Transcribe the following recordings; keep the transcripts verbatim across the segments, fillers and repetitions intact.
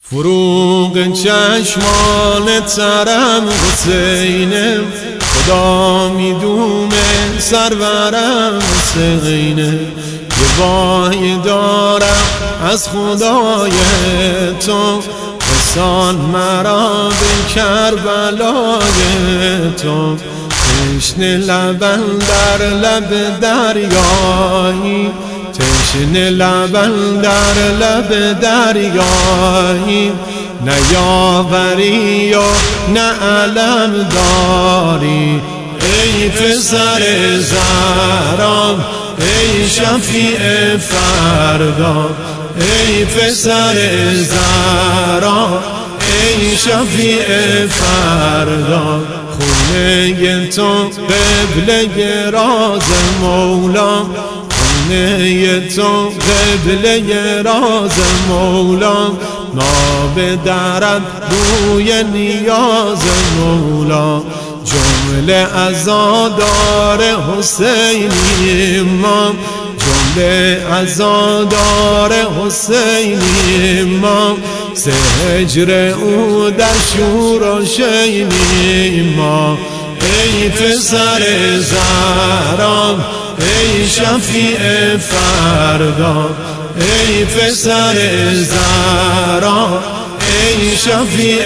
فروغ چشمان ترم حسینه، خدا میدونه سرورم حسینه. یه وای دارم از خدای تو، رسان مرا به کربلای تو. تشنه لبن در لب دریایی، تشنه لبن در لب دریایی. نه یاوری و نه علم داری، ای پسر زهرام، ای شفیع فردا. ای پسر زهرام، ای شفیع فردا. خونه تو قبله راز مولا، خونه تو قبله راز مولا. ناب درد روی نیاز مولا، جمله عزادار حسینی ما، جمله عزادار حسینی ما. سه هجر او در شور و شینی ما. ای پسر زهرام، ای شفیع فردا. ای پسر زهرام، ای شفیع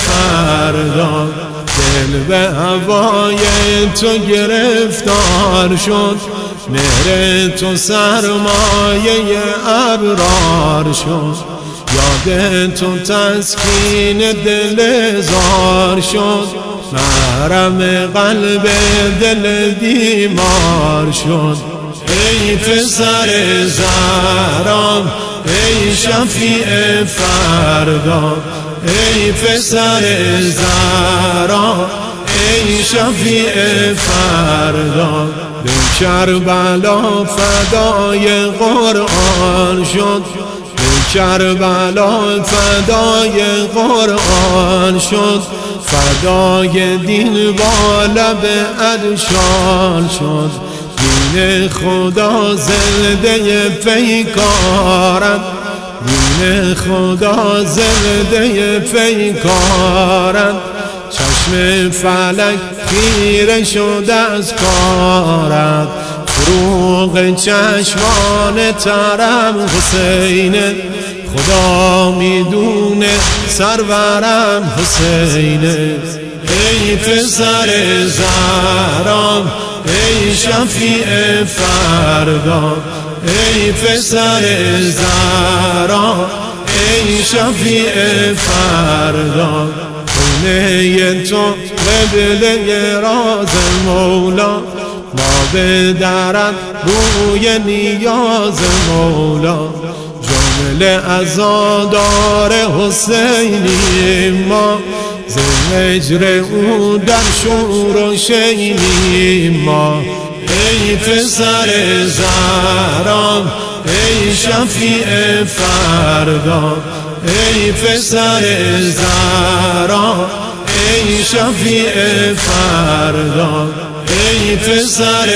فردا. دل به هوای تو گرفتار شد، مهر تو سرمایه ابرار شد. یاد تو تسکین دل زار شد، محرم قلب دل بیمار شد. ای پسر زهرام، ای شفیع فردا. ای پسر زهرام، ای شفیع فردا. به کربلا فدای قرآن شد، به کربلا فدای قرآن شد. فدای دین با لب ادشان شد. دین خدا زنده پیکارد، دین خدا زنده پیکارد. چشم فلک خیره شده از کارد، فروغ چشمان ترم حسینه. خدا میدونه سرورم حسینه. ای پسر زهرام، ای شفیع فردا. ای پسر زهرام، ای شفیع فردا. خونه تو قبله راز مولا، ما به درد روی نیاز مولا. جمله عزادار حسینی ما، ز هجر او در شور و شینی ما. ای پسر زهرام، ای شفیع فردا. ای پسر زهرام، ای شفیع فردا. ای پسر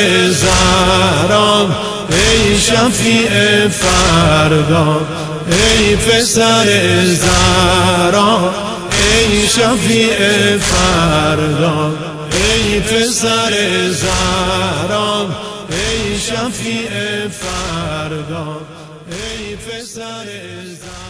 زهرام، ای شفیع فردا. ای پسر زهرام، ای شفیع فردا. ای پسر زهرام، ای شفیع فردا. ای پسر زهرام.